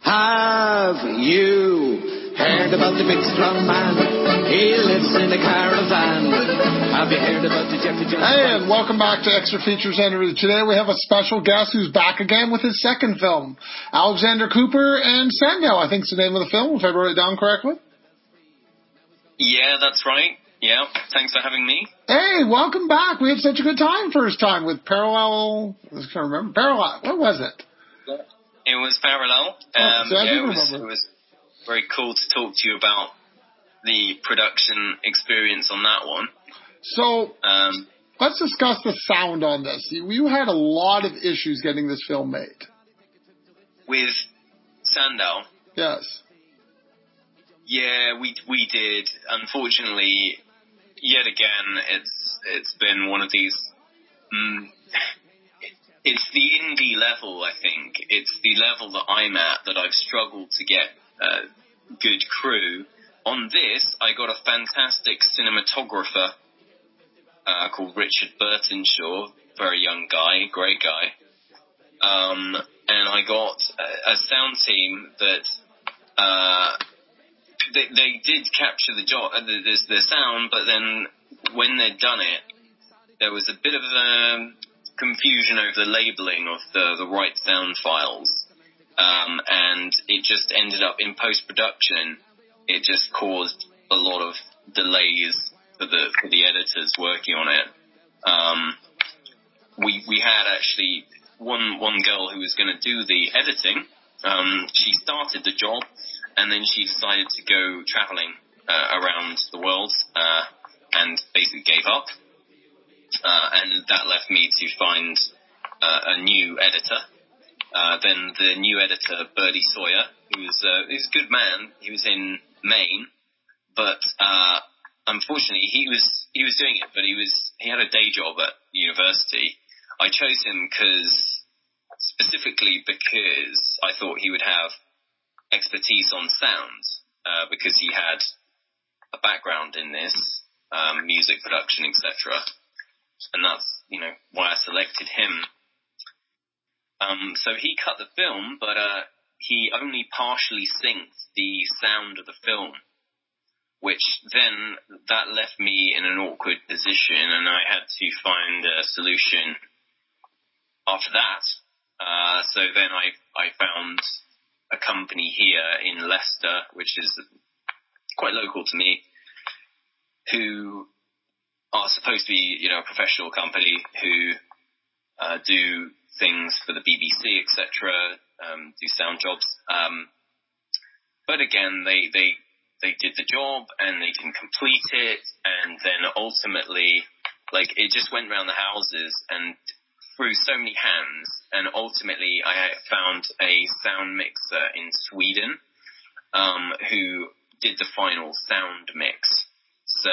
Have you heard about the big strong man? He lives in a caravan. Have you heard about the Jeffrey Jones? Hey, and welcome back to Extra Features Interview. Today we have a special guest who's back again with his second film, Alexander Cooper and Sandow, I think is the name of the film, if I wrote it down correctly. Yeah, that's right. Yeah, thanks for having me. Hey, welcome back. We had such a good time first time with Parallel. I can't remember. Parallel. What was it? It was Parallel. It was very cool to talk to you about the production experience on that one. So, let's discuss the sound on this. You had a lot of issues getting this film made. With Sandow? Yes. Yeah, we did. Unfortunately, yet again, it's been one of these. It's the indie level, I think. It's the level that I'm at that I've struggled to get good crew. On this, I got a fantastic cinematographer called Richard Burtonshaw, very young guy, great guy. And I got a sound team that they did capture the sound, but then when they'd done it, there was a bit of confusion over the labeling of the right sound files, and it just ended up in post-production. It just caused a lot of delays for the editors working on it. We had actually one girl who was going to do the editing. She started the job, and then she decided to go traveling around the world and basically gave up. And that left me to find a new editor. Then the new editor, Birdie Sawyer, who's a good man. He was in Maine, but unfortunately he was doing it, but he had a day job at university. I chose him specifically because I thought he would have expertise on sound, because he had a background in this, music production, etc. And that's, why I selected him. So he cut the film, but he only partially synced the sound of the film, which then that left me in an awkward position, and I had to find a solution after that. So then I found a company here in Leicester, which is quite local to me, who are supposed to be, a professional company who do things for the BBC, etc., do sound jobs. But again, they did the job and they didn't complete it, and then ultimately, it just went around the houses and through so many hands, and ultimately I found a sound mixer in Sweden who did the final sound mix. So,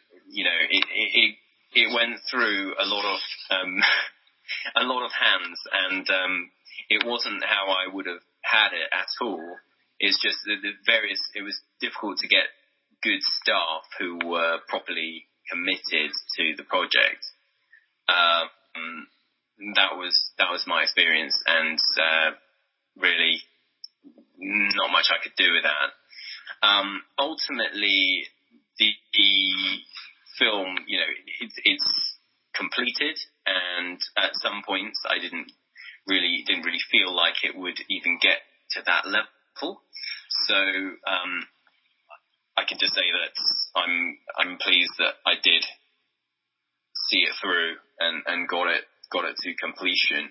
it went through a lot of hands, and it wasn't how I would have had it at all. It's just it was difficult to get good staff who were properly committed to the project. That was my experience, and really not much I could do with that. Ultimately, the film, it's completed, and at some points I didn't really feel like it would even get to that level. So I can just say that I'm pleased that I did see it through and got it to completion.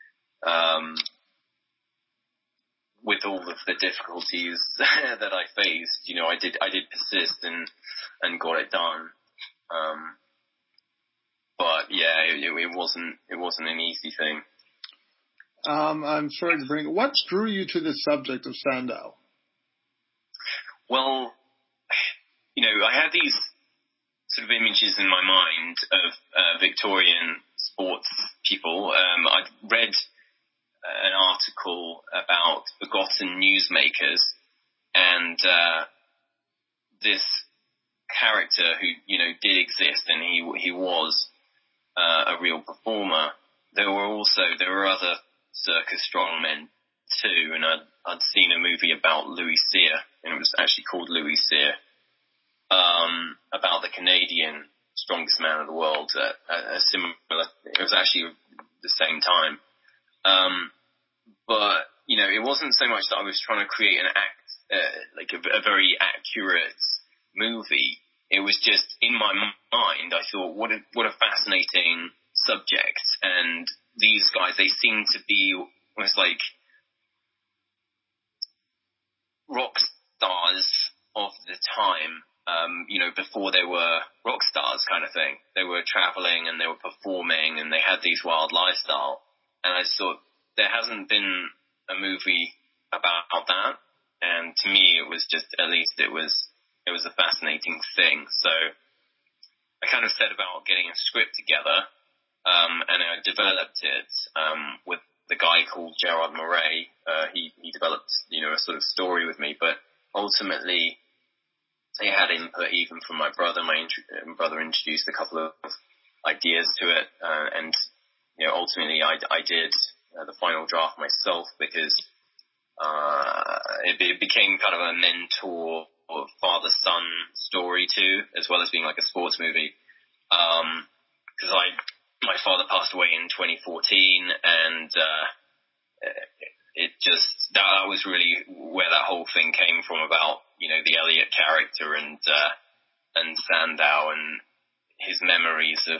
With all of the difficulties that I faced, I did persist and got it done. But yeah, it wasn't an easy thing. I'm sorry to bring. What drew you to the subject of Sandow? Well, I had these sort of images in my mind of Victorian sports people. I'd read an article about forgotten newsmakers, and this character who did exist, and he was a real performer. There were other circus strongmen 2, and I'd seen a movie about Louis Cyr, and it was actually called Louis Cyr, about the Canadian strongest man of the world. It was actually the same time. But, you know, it wasn't so much that I was trying to create a very accurate movie. It was just, in my mind, I thought, what a fascinating subject. And these guys, they seem to be almost like rock stars of the time, you know, before they were rock stars kind of thing. They were traveling and they were performing and they had these wild lifestyle. And I just thought, there hasn't been a movie about that. And to me, it was just, at least it was a fascinating thing. So I kind of set about getting a script together, and I developed it, with the guy called Gerard Murray. He developed, you know, a sort of story with me, but ultimately he had input even from my brother. My brother introduced a couple of ideas to it, and, you know, ultimately I did the final draft myself, because it became kind of a mentor or father-son story too, as well as being like a sports movie. Because my father passed away in 2014, and that was really where that whole thing came from, about, you know, the Elliot character and Sandow and his memories of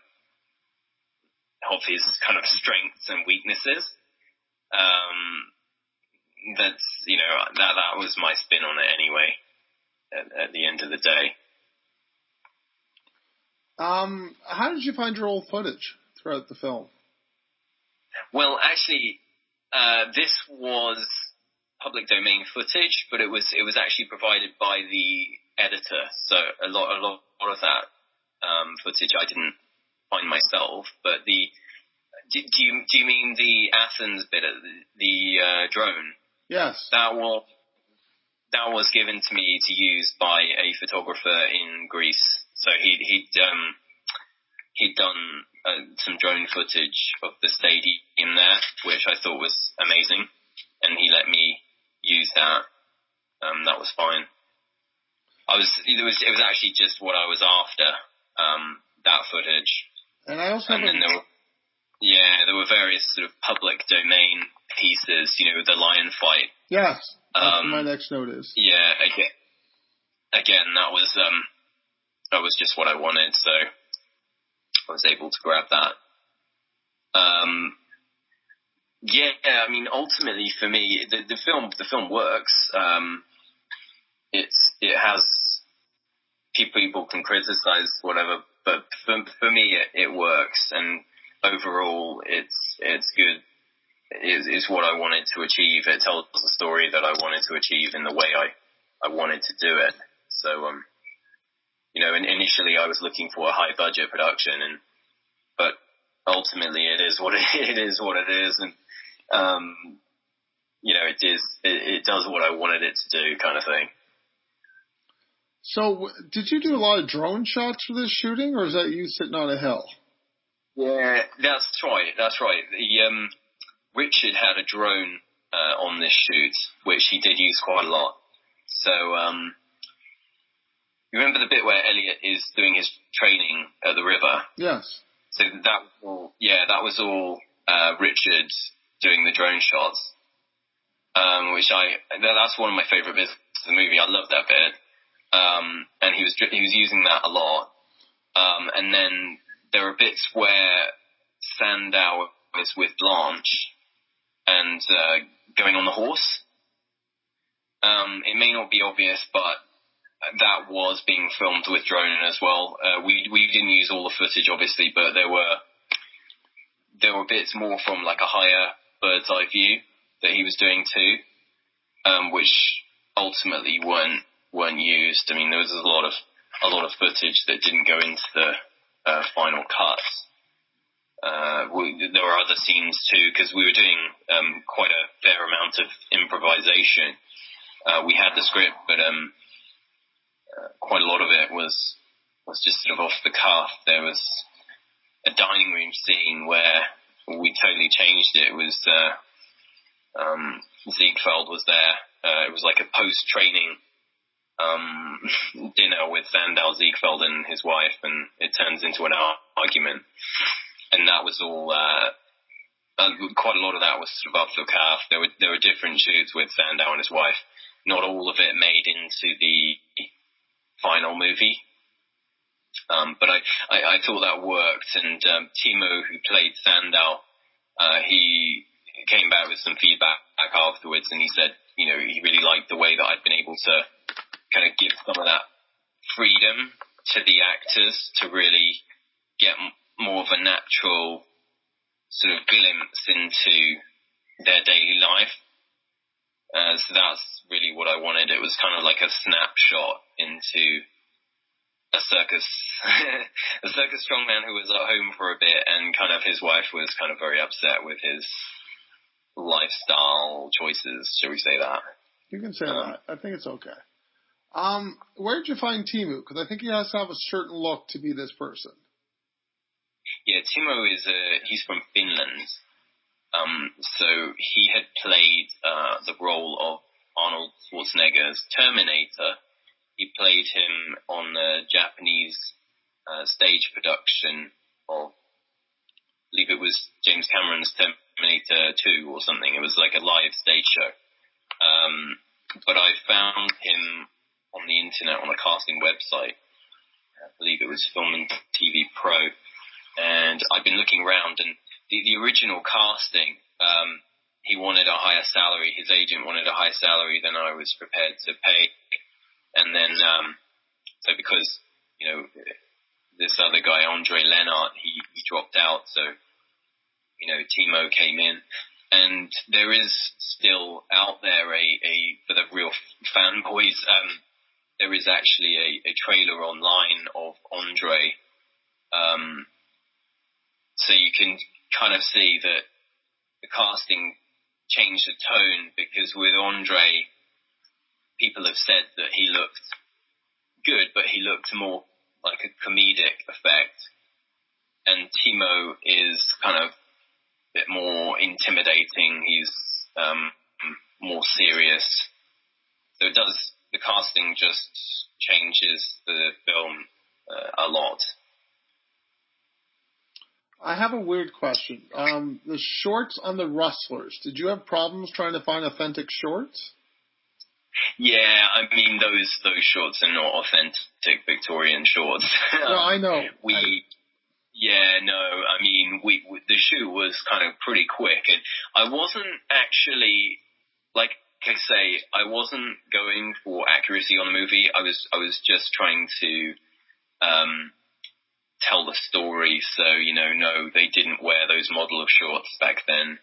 his kind of strengths and weaknesses. That's, you know, that was my spin on it anyway, at the end of the day. How did you find your old footage throughout the film? Well, actually, this was public domain footage, but it was actually provided by the editor. So a lot of that footage I didn't find myself. But do you mean the Athens bit of the drone? Yes. That was given to me to use by a photographer in Greece. So he'd done some drone footage of the stadium there, which I thought was amazing, and he let me use that. That was fine. It was actually just what I was after, that footage. And I also there were various sort of public domain pieces, you know, the lion fight. Yes, that's what my next note is. Yeah, again, that was just what I wanted, so I was able to grab that. I mean, ultimately for me, the film works. It has, people can criticize whatever, but for me it works, and overall it's good. It's what I wanted to achieve. It tells a story that I wanted to achieve in the way I wanted to do it. So, you know, initially I was looking for a high budget production, but ultimately it is what it is, and you know, it does what I wanted it to do, kind of thing. So, did you do a lot of drone shots for this shooting, or is that you sitting on a hill? Yeah, that's right. Richard had a drone on this shoot, which he did use quite a lot. So, you remember the bit where Elliot is doing his training at the river? Yes. So that was all Richard doing the drone shots, that's one of my favorite bits of the movie. I love that bit, and he was using that a lot. And then there are bits where Sandow is with Blanche and going on the horse. It may not be obvious, but that was being filmed with drone as well. We didn't use all the footage, obviously, but there were bits more from like a higher bird's eye view that he was doing too, which ultimately weren't used. I mean, there was a lot of footage that didn't go into the final cut. There were other scenes too, because we were doing quite a fair amount of improvisation. We had the script, but quite a lot of it was just sort of off the cuff. There was a dining room scene where we totally changed it. It was Ziegfeld was there. It was like a post-training dinner with Sandow, Ziegfeld, and his wife, and it turns into an argument. And that was all. Quite a lot of that was sort of off the cuff. There were different shoots with Sandow and his wife. Not all of it made into the final movie. But I thought that worked, and Timo, who played Sandow, he came back with some feedback afterwards, and he said, he really liked the way that I'd been able to kind of give some of that freedom to the actors to really get more of a natural sort of glimpse into their daily life. So that's really what I wanted. It was kind of like a snapshot into a circus strongman who was at home for a bit, and kind of his wife was kind of very upset with his lifestyle choices, shall we say that? You can say that. I think it's okay. Where did you find Timo? Because I think he has to have a certain look to be this person. Yeah, Timo he's from Finland. So he had played the role of Arnold Schwarzenegger's Terminator. He played him on the Japanese stage production of, I believe it was James Cameron's Terminator 2 or something. It was like a live stage show. But I found him on the internet on a casting website. I believe it was Film and TV Pro. And I've been looking around, and the original casting, he wanted a higher salary. His agent wanted a higher salary than I was prepared to pay. And then, so because, this other guy, Andre Lennart, he dropped out. So, Timo came in. And there is still out there for the real fanboys, there is actually a trailer online of Andre. So you can kind of see that the casting changed the tone, because with Andre, people have said that he looked good, but he looked more like a comedic effect. And Timo is kind of a bit more intimidating. He's more serious. So the casting just changes the film a lot. I have a weird question. The shorts on the wrestlers, did you have problems trying to find authentic shorts? Yeah, I mean, those shorts are not authentic Victorian shorts. No, I know. The shoot was kind of pretty quick, and I wasn't actually, like I say, I wasn't going for accuracy on the movie. I was just trying to tell the story. So, no, they didn't wear those model of shorts back then.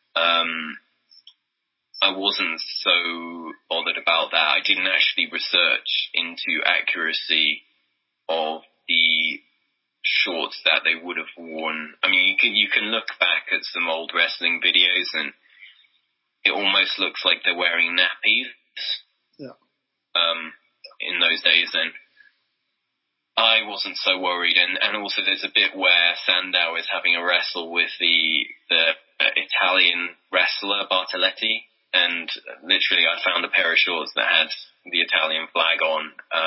I wasn't so bothered about that. I didn't actually research into accuracy of the shorts that they would have worn. I mean, you can look back at some old wrestling videos, and it almost looks like they're wearing nappies. Yeah. In those days, and I wasn't so worried. And also, there's a bit where Sandow is having a wrestle with the Italian wrestler Bartoletti, and literally, I found a pair of shorts that had the Italian flag on.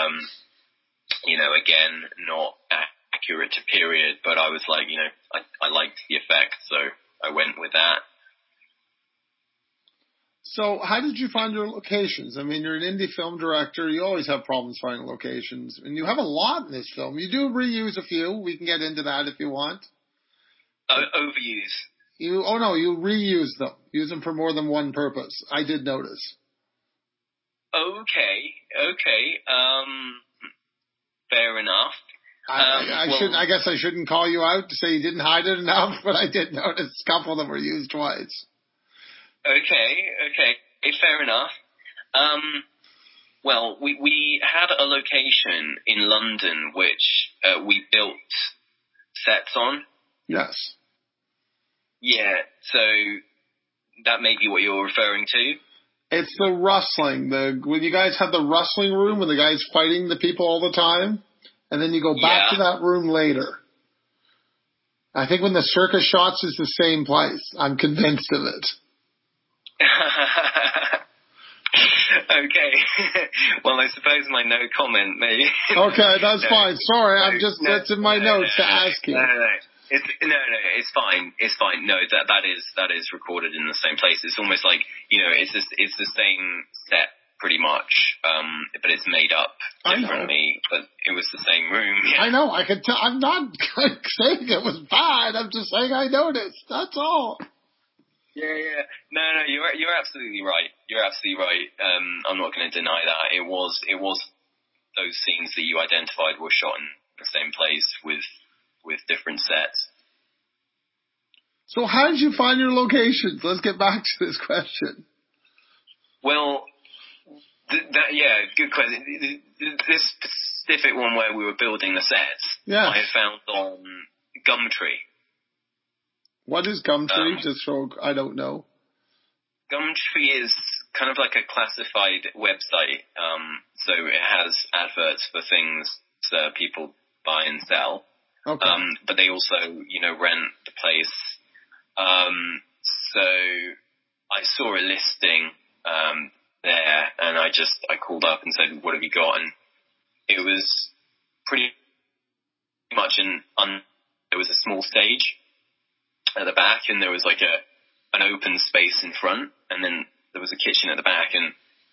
Again, not accurate to period, but I was like, I liked the effect, so I went with that. So how did you find your locations? I mean, you're an indie film director. You always have problems finding locations. And you have a lot in this film. You do reuse a few. We can get into that if you want. Overuse. You reuse them. Use them for more than one purpose. I did notice. Okay. Fair enough. I guess I shouldn't call you out to say you didn't hide it enough, but I did notice a couple that were used twice. Okay, fair enough. Well, we had a location in London which we built sets on. Yes. Yeah, so that may be what you're referring to. It's the wrestling. When you guys have the wrestling room where the guy's fighting the people all the time, and then you go back to that room later. I think when the circus shots is the same place. I'm convinced of it. Okay. Well, I suppose my no comment maybe. Okay, that's fine. Sorry, that's in my notes to no, ask you. No, it's fine. It's fine. No, that is recorded in the same place. It's almost like, it's the same set pretty much, but it's made up differently. But it was the same room. Yeah. I know. I can tell. I'm not saying it was bad. I'm just saying I noticed. That's all. Yeah. No, you're absolutely right. You're absolutely right. I'm not going to deny that. It was those scenes that you identified were shot in the same place with different sets. So how did you find your locations? Let's get back to this question. Well, good question. This specific one where we were building the sets, I found on Gumtree. What is Gumtree? Just so I don't know. Gumtree is kind of like a classified website. So it has adverts for things that people buy and sell. Okay. But they also, rent the place. So I saw a listing there, and I called up and said, "What have you got?" And it was pretty much there was a small stage at the back, and there was like an open space in front, and then there was a kitchen at the back, and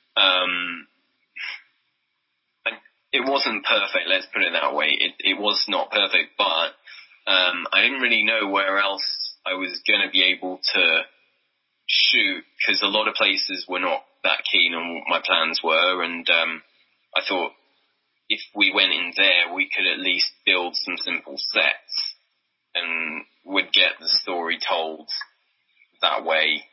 it wasn't perfect, let's put it that way. It was not perfect, but I didn't really know where else I was going to be able to shoot, because a lot of places were not that keen on what my plans were, and I thought if we went in there, we could at least build some simple sets and would get the story told that way.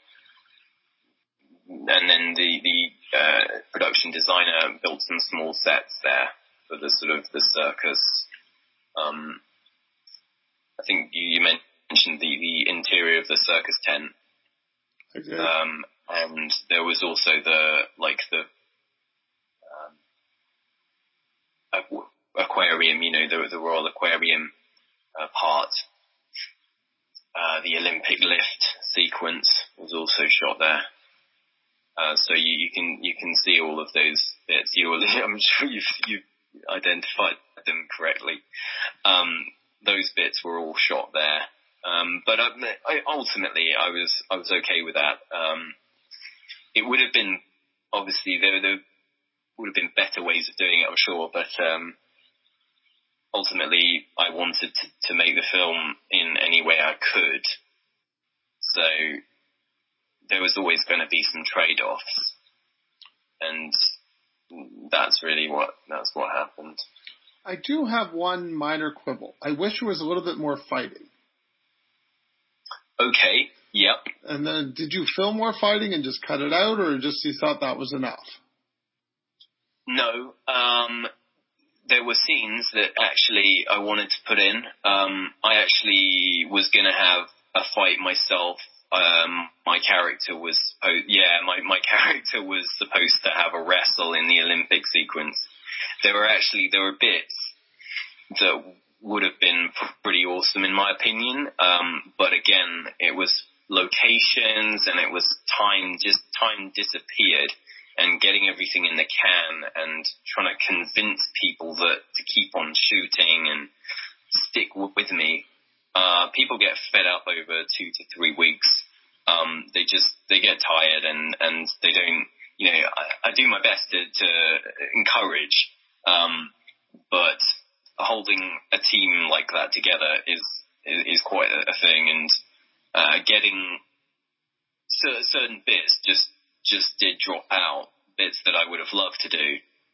And then the production designer built some small sets there for the sort of the circus. I think you mentioned the interior of the circus tent. Okay. And there was also the aquarium, the Royal Aquarium part. The Olympic lift sequence was also shot there. So you can see all of those bits. I'm sure you've identified them correctly. Those bits were all shot there. But ultimately, I was okay with that. It would have been, obviously, there would have been better ways of doing it, I'm sure, but ultimately, I wanted to make the film in any way I could. So there was always going to be some trade-offs, and that's what happened. I do have one minor quibble. I wish there was a little bit more fighting. Okay, yep. And then did you film more fighting and just cut it out, or just you thought that was enough? No, there were scenes that actually I wanted to put in. I actually was going to have a fight myself. My character was supposed to have a wrestle in the Olympic sequence. There were bits that would have been pretty awesome in my opinion. But again, it was locations and it was time disappeared, and getting everything in the can and trying to convince people that to keep on shooting and stick with me. People get fed up over 2 to 3 weeks. They get tired and they don't, I do my best to encourage, but holding a team like that together is quite a thing, and getting certain bits just did drop out, bits that I would have loved to do.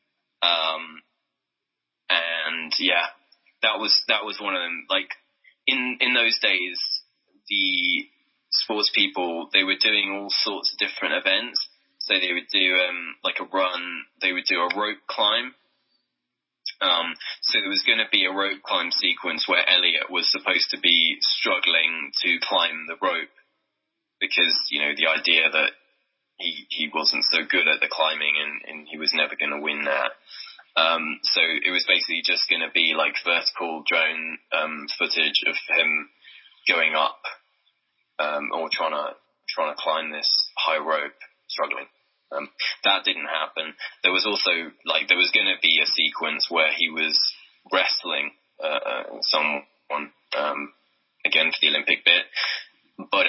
And yeah, that was one of them. Like in those days, the sports people, they were doing all sorts of different events. So they would do like a run, they would do a rope climb. So there was going to be a rope climb sequence where Elliot was supposed to be struggling to climb the rope because, the idea that he wasn't so good at the climbing and he was never going to win that. So it was basically just going to be like vertical drone footage of him going up or trying to climb this high rope struggling. That didn't happen. There was also, there was going to be a sequence where he was wrestling someone, again for the Olympic bit, but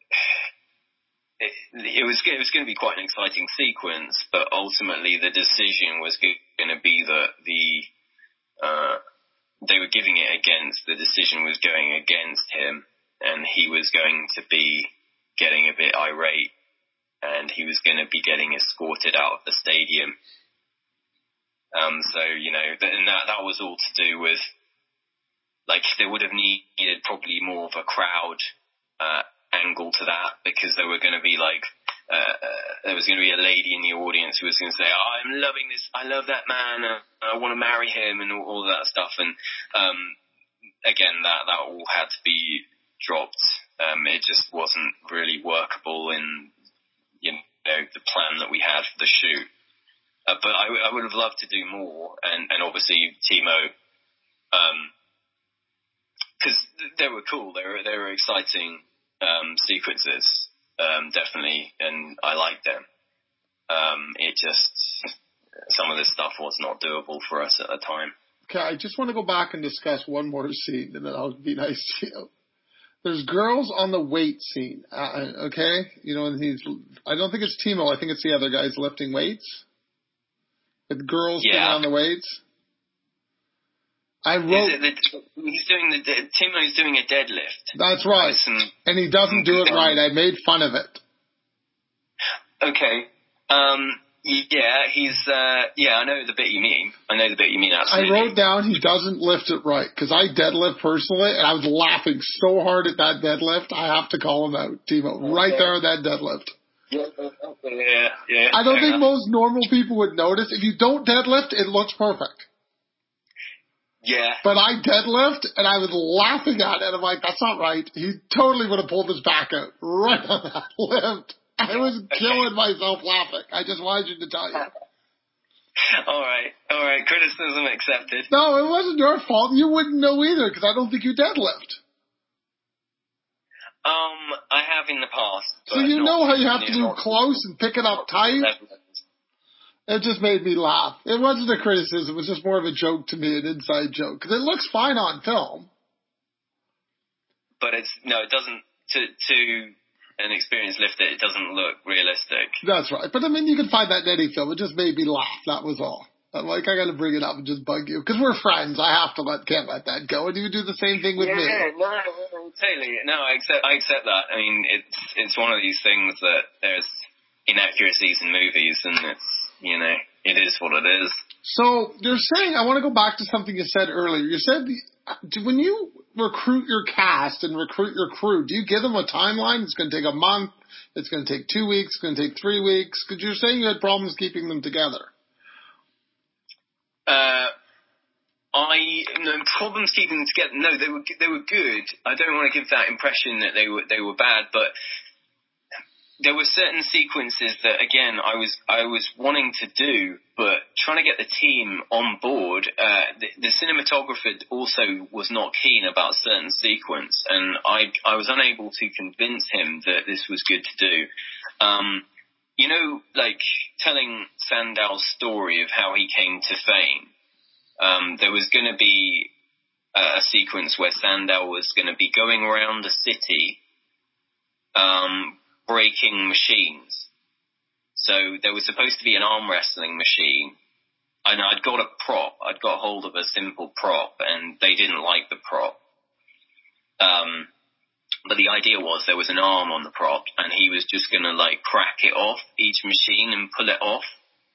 it was going to be quite an exciting sequence, but ultimately the decision was going to be that they were giving it against, the decision was going against him, and he was going to be getting a bit irate, and he was going to be getting escorted out of the stadium. So, and that was all to do with, they would have needed probably more of a crowd angle to that, because there were going to be there was going to be a lady in the audience who was going to say, "Oh, I'm loving this, I love that man, I want to marry him," and all that stuff. And again, that all had to be dropped. It just wasn't really workable in the plan that we had for the shoot. But I would have loved to do more, and obviously Timo, because they were cool, they were exciting sequences, definitely, and I liked them. It just, some of this stuff was not doable for us at the time. Okay, I just want to go back and discuss one more scene, and then I'll be nice to you. There's girls on the weight scene, okay? And I don't think it's Timo, I think it's the other guys lifting weights. With girls getting on the weights. Timo's doing a deadlift. That's right. And he doesn't do it right. I made fun of it. Okay. I know the bit you mean. Absolutely. I wrote down he doesn't lift it right, because I deadlift personally, and I was laughing so hard at that deadlift. I have to call him out, Timo. Right there on that deadlift. Yeah. I don't think most normal people would notice. If you don't deadlift, it looks perfect. Yeah. But I deadlift, and I was laughing at it. I'm like, that's not right. He totally would have pulled his back out right on that lift. I was killing myself laughing. I just wanted you to tell you. All right. Criticism accepted. No, it wasn't your fault. You wouldn't know either, because I don't think you deadlift. I have in the past. So you know how you have to do close and pick it up tight? It just made me laugh. It wasn't a criticism. It was just more of a joke to me, an inside joke. Because it looks fine on film. But it doesn't, to an experienced lifter, it doesn't look realistic. That's right. But you can find that in any film. It just made me laugh. That was all. I'm like, I got to bring it up and just bug you. Because we're friends. I can't let that go. And you do the same thing with me. Yeah, no, totally. No, I accept that. It's one of these things that there's inaccuracies in movies, and it is what it is. So you're saying, I want to go back to something you said earlier. You said when you recruit your cast and recruit your crew, do you give them a timeline? It's going to take a month. It's going to take 2 weeks. It's going to take 3 weeks. Because you're saying you had problems keeping them together. Problems keeping them together. No, they were good. I don't want to give that impression that they were bad, but there were certain sequences that, again, I was wanting to do, but trying to get the team on board. The cinematographer also was not keen about a certain sequence, and I was unable to convince him that this was good to do. Telling Sandow's story of how he came to fame. There was going to be a sequence where Sandow was going to be going around the city, breaking machines. So there was supposed to be an arm wrestling machine, and I'd got a prop. I'd got hold of a simple prop, and they didn't like the prop. But the idea was there was an arm on the prop, and he was just going to crack it off each machine and pull it off.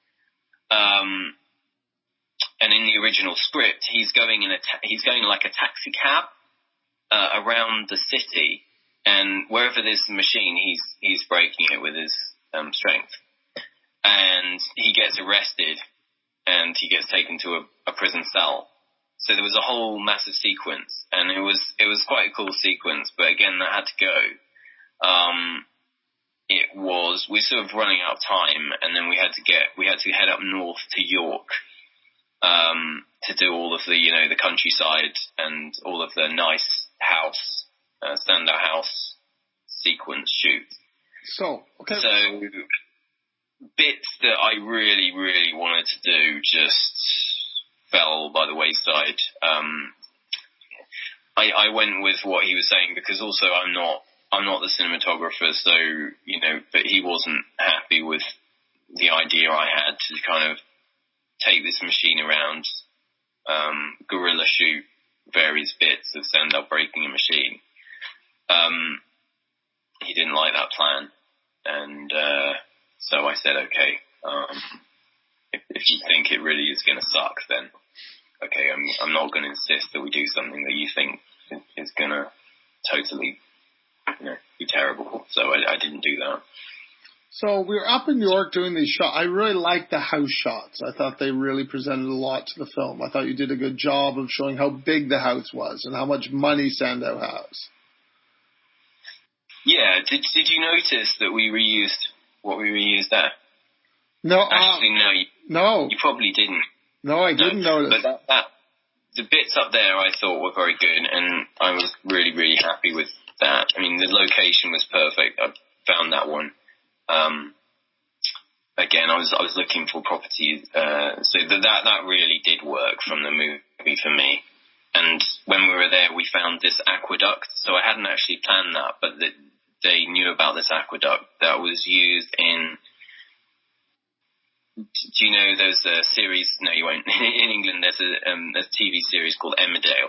And in the original script, he's going like a taxi cab around the city, and wherever there's a machine, he's breaking it with his strength. And he gets arrested, and he gets taken to a prison cell. So there was a whole massive sequence, and it was quite a cool sequence, but again, that had to go. We're sort of running out of time, and then we had to head up north to York. To do all of the countryside and all of the nice house, Sandow house sequence shoot. So, Okay. So bits that I really, really wanted to do just fell by the wayside. I went with what he was saying because also I'm not the cinematographer, so, you know, but he wasn't happy with the idea I had to kind of take this machine around, guerrilla shoot various bits of Sandow breaking a machine. He didn't like that plan, and so I said, okay, if you think it really is going to suck, then okay, I'm not going to insist that we do something that you think is going to totally, you know, be terrible. So I didn't do that. So we were up in New York doing these shots. I really liked the house shots. I thought they really presented a lot to the film. I thought you did a good job of showing how big the house was and how much money Sandow has. Yeah, did you notice that we reused what we reused there? No, actually, no. You probably didn't. No, I didn't notice. But the bits up there I thought were very good, and I was really, really happy with that. I mean, the location was perfect. I found that one. Again, I was looking for properties, so that really did work from the movie for me. And when we were there, we found this aqueduct. So I hadn't actually planned that, but they knew about this aqueduct that was used in. Do you know there's a series? No, you won't. In England, there's a TV series called Emmerdale.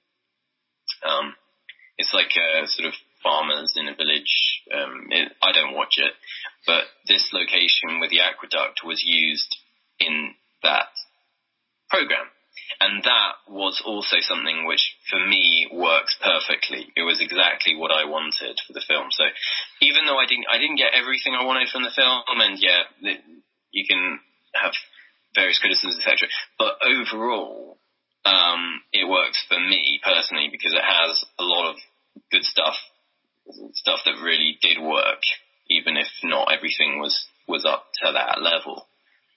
It's like a sort of farmers in a village. I don't watch it, but this location with the aqueduct was used in that program. And that was also something which, for me, works perfectly. It was exactly what I wanted for the film. So even though I didn't get everything I wanted from the film, and yeah, you can have various criticisms, etc. But overall, it works for me personally because it has a lot of good stuff that really did work, even if not everything was up to that level.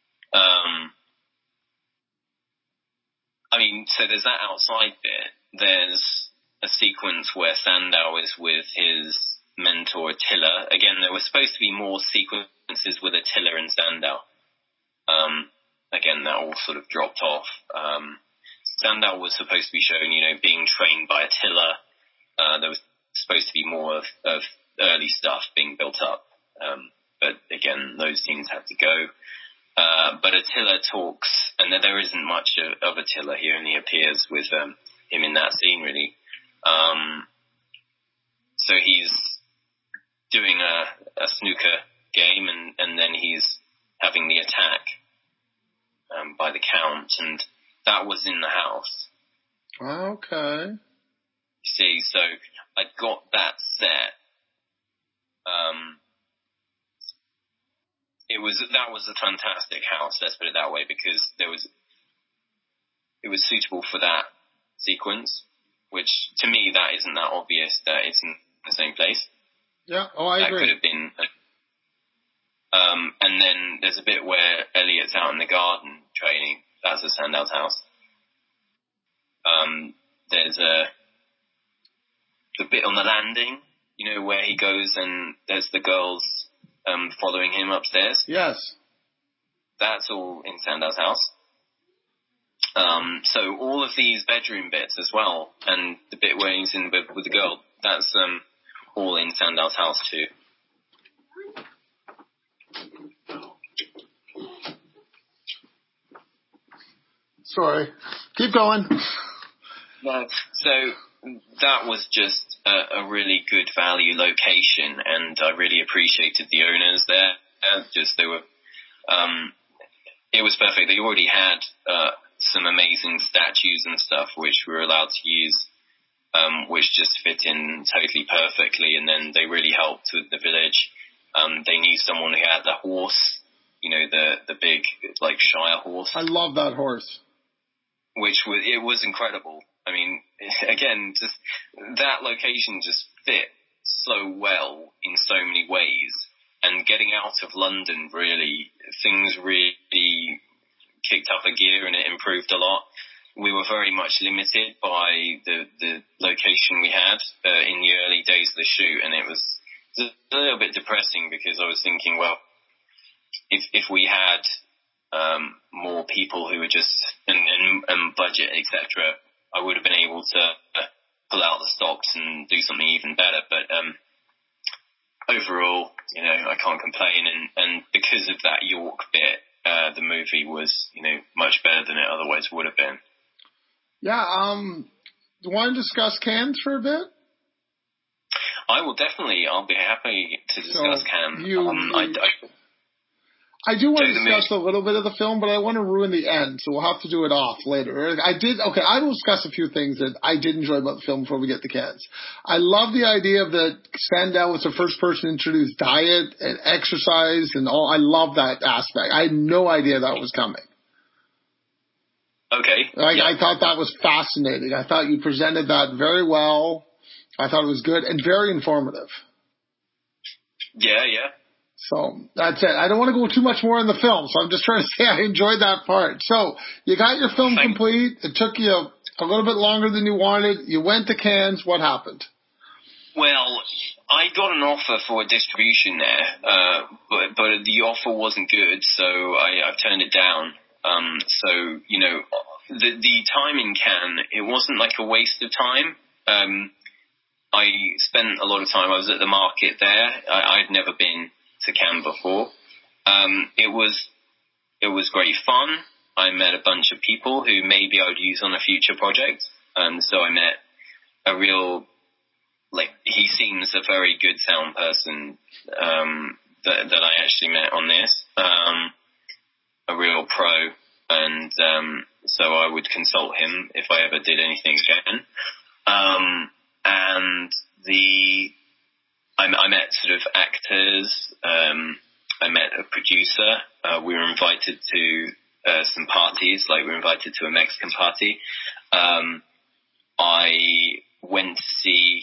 I mean, so there's that outside bit. There's a sequence where Sandow is with his mentor Attila. Again, there were supposed to be more sequences with Attila and Sandow. Again, that all sort of dropped off. Sandow was supposed to be shown, you know, being trained by Attila. There was supposed to be more of early stuff being built up. But again, those scenes had to go. But Attila talks, and there isn't much of Attila. He only appears with him in that scene, really. So he's doing a snooker game, and then he's having the attack by the Count, and that was in the house. Okay. You see, so I got that set. That was a fantastic house, let's put it that way, because it was suitable for that sequence, which to me that isn't that obvious that it's in the same place. Yeah, I agree. That could have been. And then there's a bit where Elliot's out in the garden training. That's at Sandow's house. There's the bit on the landing, you know, where he goes and there's the girls following him upstairs. Yes. That's all in Sandow's house. So all of these bedroom bits as well, and the bit where he's in the bed with the girl, that's all in Sandow's house too. Sorry. Keep going. So that was just a really good value location, and I really appreciated the owners there. It was perfect. They already had some amazing statues and stuff which we were allowed to use, which just fit in totally perfectly, and then they really helped with the village. They knew someone who had the horse, you know, the big, like, Shire horse. I love that horse. It was incredible. I mean, again, just that location just fit so well in so many ways. And getting out of London, really, things really kicked up a gear and it improved a lot. We were very much limited by the location we had in the early days of the shoot, and it was a little bit depressing because I was thinking, well, if we had more people who were just and budget, etc., I would have been able to pull out the stops and do something even better. But overall, I can't complain. And because of that York bit, the movie was, much better than it otherwise would have been. Yeah. Do you want to discuss Cannes for a bit? I will definitely. I'll be happy to discuss Cannes. I do want to discuss a little bit of the film, but I want to ruin the end, so we'll have to do it off later. I will discuss a few things that I did enjoy about the film before we get to Cannes. I love the idea of that Sandow was the first person to introduce diet and exercise and all. I love that aspect. I had no idea that was coming. Okay. I thought that was fascinating. I thought you presented that very well. I thought it was good and very informative. Yeah. So that's it. I don't want to go too much more in the film, so I'm just trying to say I enjoyed that part. So you got your film complete. It took you a little bit longer than you wanted. You went to Cannes. What happened? Well, I got an offer for a distribution there, but the offer wasn't good, so I've turned it down. The time in Cannes, it wasn't like a waste of time. I spent a lot of time. I was at the market there. I'd never been to Cannes before. It was great fun. I met a bunch of people who maybe I would use on a future project. So I met a real, he seems a very good sound person that I actually met on this. A real pro, and so I would consult him if I ever did anything again. And I met sort of actors. I met a producer. We were invited to some parties, we were invited to a Mexican party. I went to see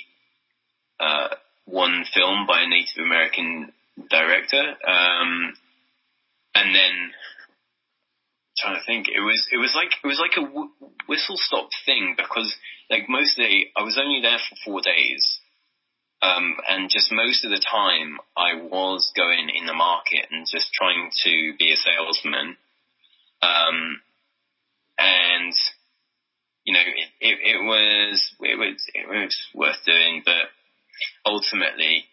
one film by a Native American director, and then trying to think, it was like a whistle stop thing, because most of the day I was only there for 4 days. And just most of the time I was going in the market and just trying to be a salesman. And, it was worth doing, but ultimately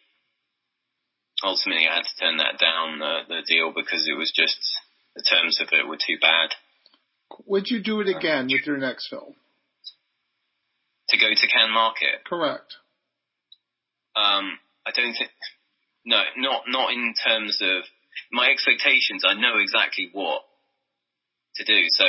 I had to turn that down, the deal, because it was just, the terms of it were too bad. Would you do it again with your next film? To go to Cannes Market? Correct. I don't think, no, not in terms of my expectations. I know exactly what to do, so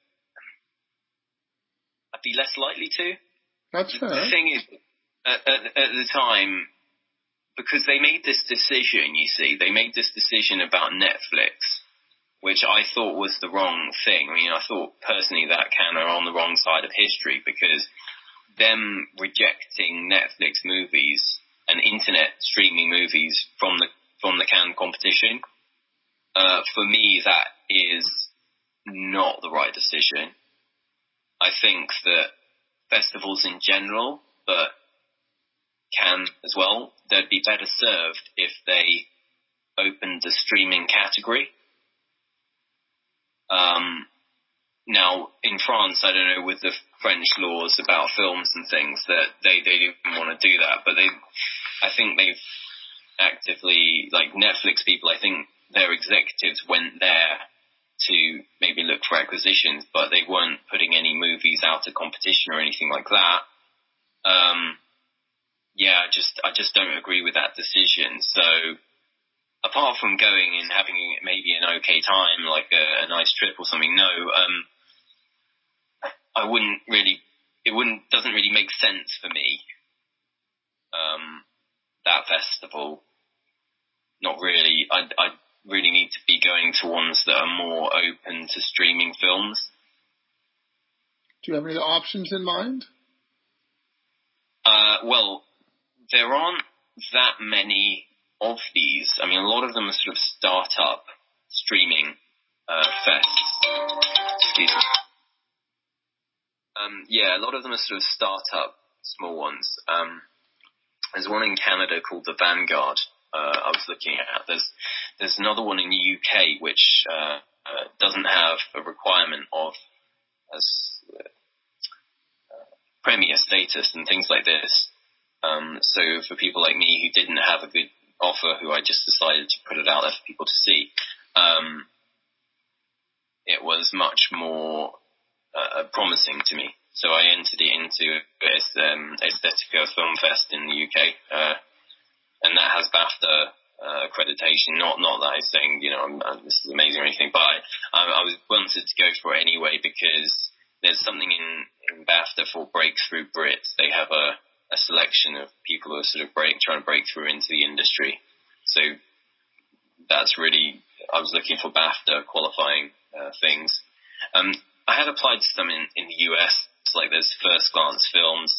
I'd be less likely to. That's fair. The thing is, at the time, because they made this decision, they made this decision about Netflix, which I thought was the wrong thing. I mean, I thought personally that Cannes are on the wrong side of history, because them rejecting Netflix movies and internet streaming movies from the Cannes competition, for me, that is not the right decision. I think that festivals in general, but Cannes as well, they'd be better served if they opened the streaming category. Now, in France, I don't know, with the French laws about films and things, that they didn't want to do that, but I think they've actively, Netflix people, I think their executives went there to maybe look for acquisitions, but they weren't putting any movies out of competition or anything like that. I just don't agree with that decision. So, apart from going and having maybe an okay time, like a nice trip or something, no, I wouldn't really, doesn't really make sense for me, that festival. Not really. I really need to be going to ones that are more open to streaming films. Do you have any options in mind? Well, there aren't that many of these. I mean, a lot of them are sort of start-up streaming fests. Excuse me. A lot of them are sort of start-up small ones. There's one in Canada called the Vanguard, I was looking at. There's another one in the UK which doesn't have a requirement of as premier status and things like this. So for people like me who didn't have a good offer, who I just decided to put it out there for people to see, it was much more promising to me. So I entered it into Aesthetica Film Fest in the UK, and that has BAFTA accreditation. Not that I'm saying, this is amazing or anything, but I was wanted to go for it anyway because there's something in BAFTA for Breakthrough Brits. They have a selection of people who are sort of trying to break through into the industry. So that's really, I was looking for BAFTA qualifying things. I had applied to some in the US, like there's First Glance Films,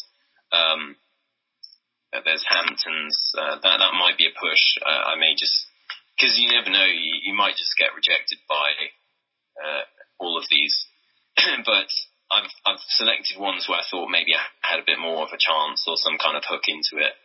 there's Hamptons, that might be a push. I may just, because you never know, you might just get rejected by all of these. But I've selected ones where I thought maybe I had a bit more of a chance or some kind of hook into it.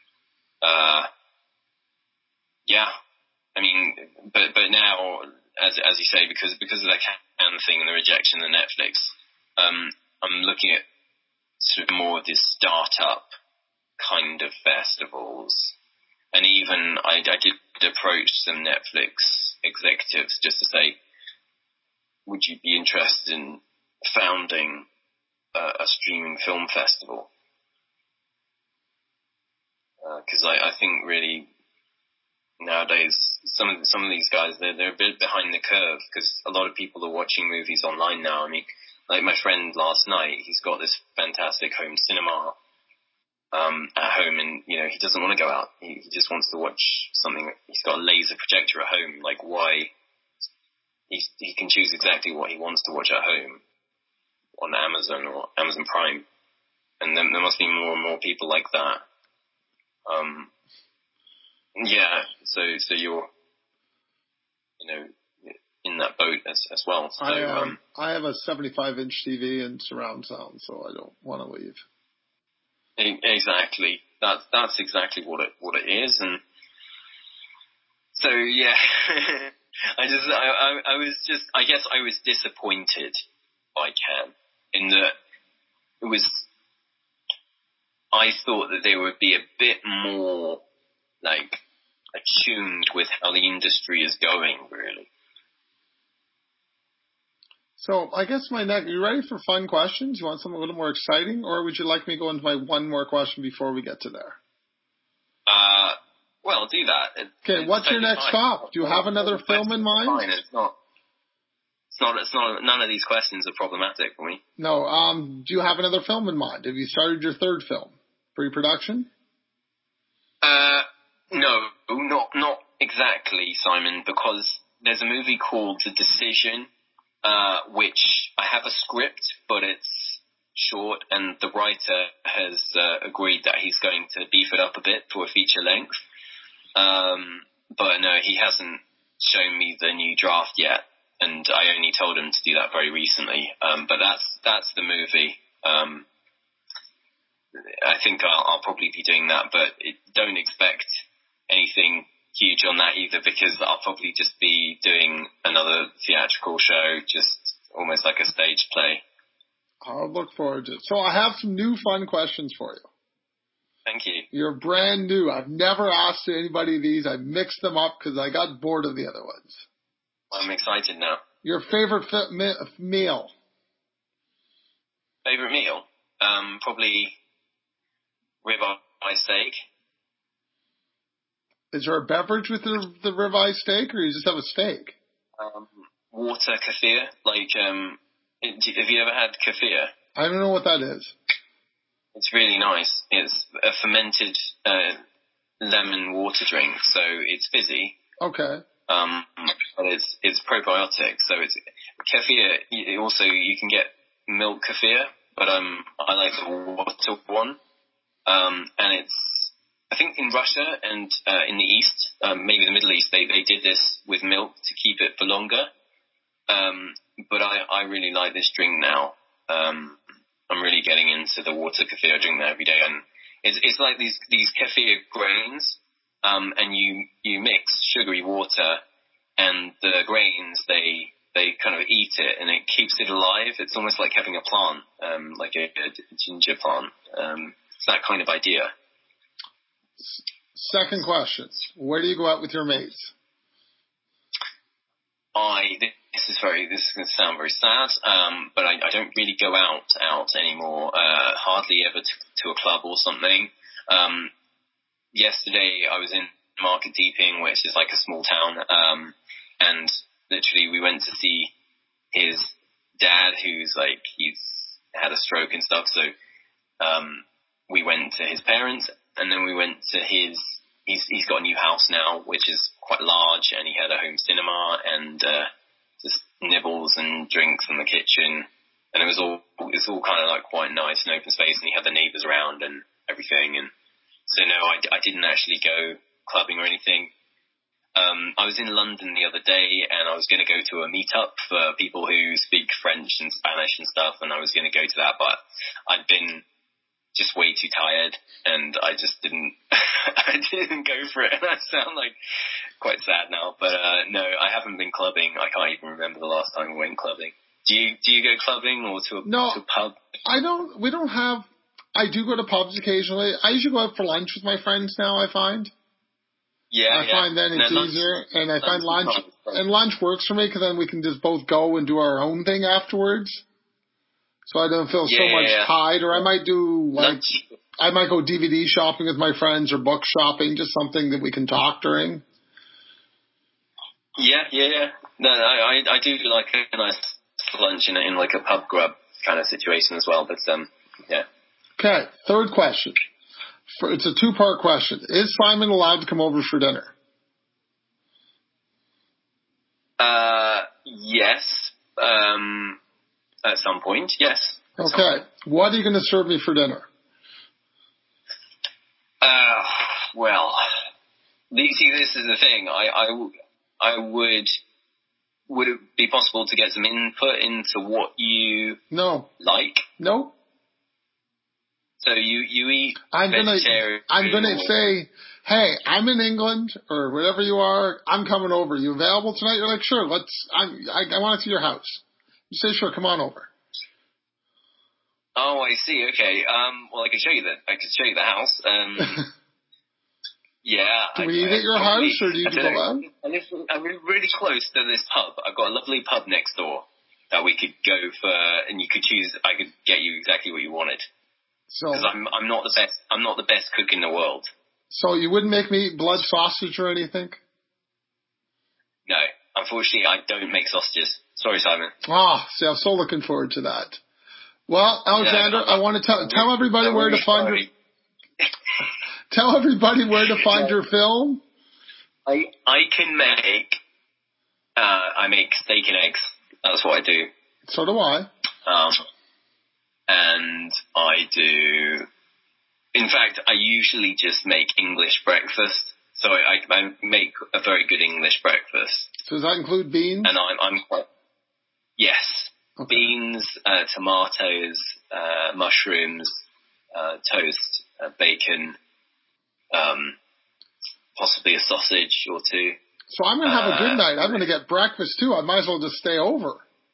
Yeah, I mean, but now, as you say, because of the Cannes thing and the rejection of Netflix, I'm looking at sort of more of this startup kind of festivals. And even I did approach some Netflix executives just to say, would you be interested in founding a streaming film festival? Because I think really nowadays some of these guys, they're a bit behind the curve, because a lot of people are watching movies online now. I mean, like my friend last night, he's got this fantastic home cinema at home, and he doesn't want to go out. He just wants to watch something. He's got a laser projector at home. Like, why? He can choose exactly what he wants to watch at home on Amazon or Amazon Prime, and then there must be more and more people like that. Yeah, so you're in that boat as well. So I have a 75-inch TV and surround sound, so I don't want to leave. Exactly. That's exactly what it is, and so yeah. I guess I was disappointed by Cannes in that I thought that they would be a bit more like attuned with how the industry is going, really. So I guess you ready for fun questions? You want something a little more exciting, or would you like me to go into my one more question before we get to there? Well, do that. Okay, what's your next stop? Do you have another film in mind? Fine, it's not, none of these questions are problematic for me. No, do you have another film in mind? Have you started your third film? Pre-production? No, not exactly, Simon, because there's a movie called The Decision, which I have a script, but it's short, and the writer has agreed that he's going to beef it up a bit for a feature length. But no, he hasn't shown me the new draft yet, and I only told him to do that very recently. But that's the movie. I think I'll probably be doing that, but don't expect anything huge on that either, because I'll probably just be doing another theatrical show, just almost like a stage play. I'll look forward to it. So I have some new fun questions for you. Thank you. You're brand new. I've never asked anybody these. I mixed them up because I got bored of the other ones. I'm excited now. Your favorite meal? Favorite meal? Probably ribeye steak. Is there a beverage with the ribeye steak, or you just have a steak? Water kefir. Like, have you ever had kefir? I don't know what that is. It's really nice. It's a fermented lemon water drink, so it's fizzy. Okay. But it's probiotic, so it's kefir. Also, you can get milk kefir, but I like the water one. And it's, I think in Russia and in the East, maybe the Middle East, they did this with milk to keep it for longer. But I really like this drink now. I'm really getting into the water kefir. I drink that every day, and it's like these kefir grains, and you mix sugary water and the grains, they kind of eat it and it keeps it alive. It's almost like having a plant, like a ginger plant. It's that kind of idea. Second question. Where do you go out with your mates? This is going to sound very sad, but I don't really go out anymore. Hardly ever to a club or something. Yesterday I was in Market Deeping, which is like a small town, and literally we went to see his dad, he's had a stroke and stuff. So we went to his parents, and then we went to he's got a new house now, which is quite large, and he had a home cinema and just nibbles and drinks in the kitchen, and it was all kind of like quite nice and open space, and he had the neighbours around and everything. And so no, I didn't actually go clubbing or anything. I was in London the other day, and I was going to go to a meetup for people who speak French and Spanish and stuff, and I was going to go to that, but I'd been just way too tired, and I just didn't I didn't go for it, and I sound like quite sad now, but no, I haven't been clubbing. I can't even remember the last time I went clubbing. Do you go clubbing or to a pub? I do go to pubs occasionally. I usually go out for lunch with my friends now, I find. I find then it's easier, and I find lunch works for me, because then we can just both go and do our own thing afterwards. So I don't feel so much tied, or I might do I might go DVD shopping with my friends or book shopping, just something that we can talk during. Yeah. No, I do like a nice lunch in like a pub grub kind of situation as well, but yeah. Okay, third question. It's a two-part question. Is Simon allowed to come over for dinner? Yes. At some point, yes. Okay. What are you going to serve me for dinner? Well, this is the thing. I would it be possible to get some input into what you like? No. So you eat vegetarian. I'm gonna say, hey, I'm in England or wherever you are. I'm coming over. You available tonight? You're like, sure. I want to see your house. You say, sure, come on over. Oh, I see. Okay. Well, I could show you the house. Yeah. Do we eat at your house, or do you go out? I'm really close to this pub. I've got a lovely pub next door that we could go for, and you could choose. I could get you exactly what you wanted. So, because I'm not the best. I'm not the best cook in the world. So you wouldn't make me eat blood sausage or anything? No, unfortunately, I don't make sausages. Sorry, Simon. See, I'm so looking forward to that. Well, Alexander, I want to tell everybody where to find your. Tell everybody where to find your film. I can make. I make steak and eggs. That's what I do. So do I. And I do. In fact, I usually just make English breakfast. So I make a very good English breakfast. So does that include beans? And I'm quite. Yes. Okay. Beans, tomatoes, mushrooms, toast, bacon, possibly a sausage or two. So I'm going to have a good night. I'm going to get breakfast too. I might as well just stay over.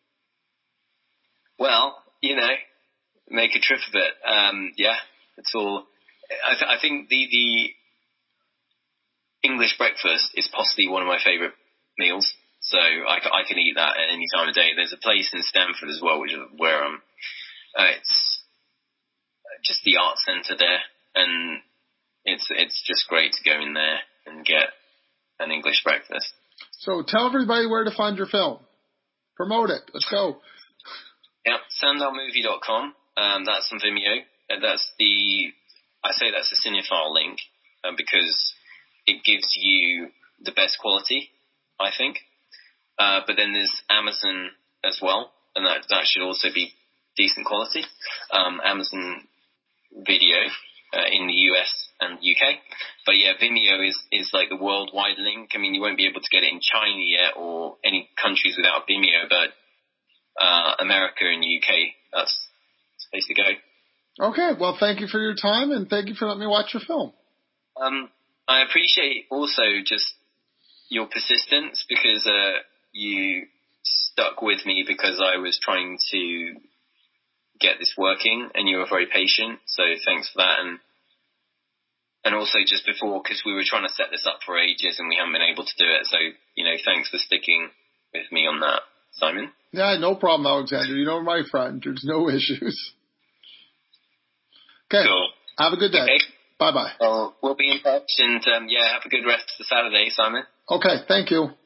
Well, make a trip of it. Yeah, it's all. I think the English breakfast is possibly one of my favourite meals. So I can eat that at any time of day. There's a place in Stamford as well, which is where it's just the art centre there, and it's just great to go in there and get an English breakfast. So tell everybody where to find your film. Promote it. Let's go. Yep, sandownmovie.com. That's on Vimeo. That's the cinephile link because it gives you the best quality, I think. But then there's Amazon as well, and that should also be decent quality. Amazon Video in the US and UK. But yeah, Vimeo is like the worldwide link. I mean, you won't be able to get it in China yet or any countries without Vimeo, but America and UK, that's the place to go. Okay, well, thank you for your time, and thank you for letting me watch your film. I appreciate also just your persistence because you stuck with me because I was trying to get this working, and you were very patient. So thanks for that. And also just before, because we were trying to set this up for ages and we haven't been able to do it. So, thanks for sticking with me on that, Simon. Yeah, no problem, Alexander. You're my friend. There's no issues. Okay. Cool. Have a good day. Okay. Bye-bye. Well, we'll be in touch, and have a good rest of the Saturday, Simon. Okay, thank you.